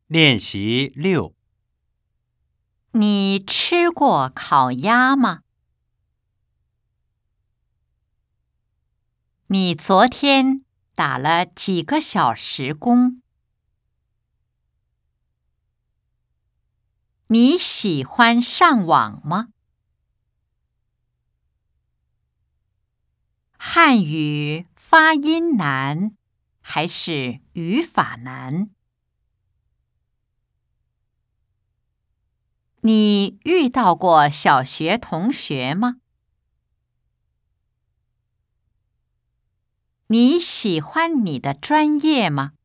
练习6。 你吃过烤鸭吗？你昨天打了几个小时工？你喜欢上网吗？汉语发音难还是语法难？你遇到过小学同学吗？你喜欢你的专业吗？